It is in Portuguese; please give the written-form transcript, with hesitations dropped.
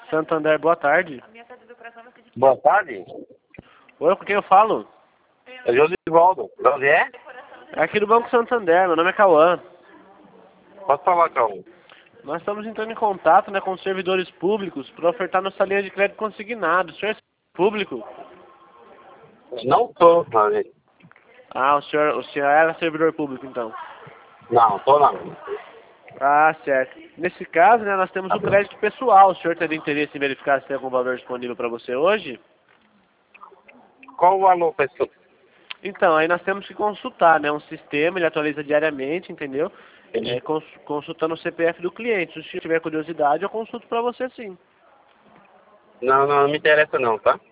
Santander, boa tarde. Boa tarde. Oi, com quem eu falo? É Josivaldo. De onde é? É aqui do Banco Santander, meu nome é Cauã. Pode falar, Cauã. Nós estamos entrando em contato, né, com os servidores públicos para ofertar nossa linha de crédito consignado. O senhor é público? Não tô, não, gente. Ah, o senhor era servidor público, então. Não, tô não. Ah, certo. Nesse caso, né, nós temos o crédito pessoal. O senhor teria interesse em verificar se tem algum valor disponível para você hoje? Qual o valor, pessoal? Então, aí nós temos que consultar, né, um sistema, ele atualiza diariamente, entendeu? Consultando o CPF do cliente. Se o senhor tiver curiosidade, eu consulto para você sim. Não, não me interessa não, tá?